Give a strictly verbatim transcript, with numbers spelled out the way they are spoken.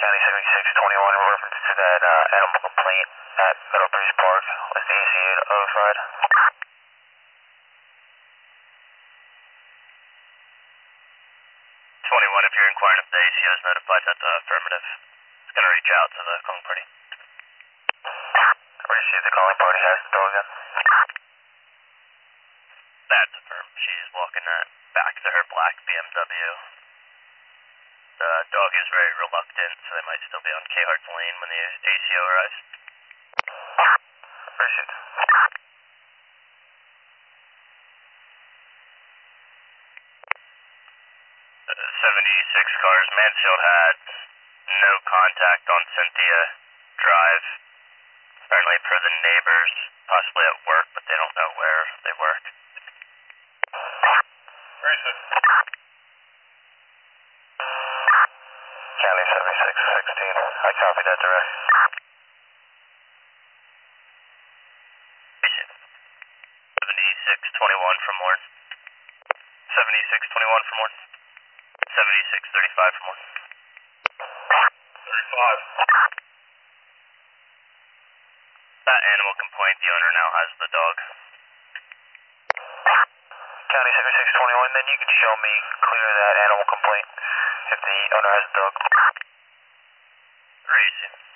County seventy-six twenty-one in reference to that uh, animal complaint at Meadow Breeze Park. Was the A C A notified? twenty-one, if you're inquiring if the A C O is notified, that's uh, affirmative. It's going to reach out to the calling party. I received the calling party has the dog in. That's affirmed. She's walking that back to her black B M W. The dog is very reluctant, so they might still be on K-Hart's lane when the A C O arrives. Received. seventy-six cars. Mansfield had no contact on Cynthia Drive. Apparently per the neighbors, possibly at work, but they don't know where they work. Received. County seventy-six sixteen. I copy that direct. seventy-six twenty-one from Warren. seventy-six twenty-one from Warren. seventy-six thirty-five from Warren. thirty-five. That animal complaint, the owner now has the dog. County seventy-six twenty-one, then you can show me clear that animal complaint if the owner has the dog. Very easy.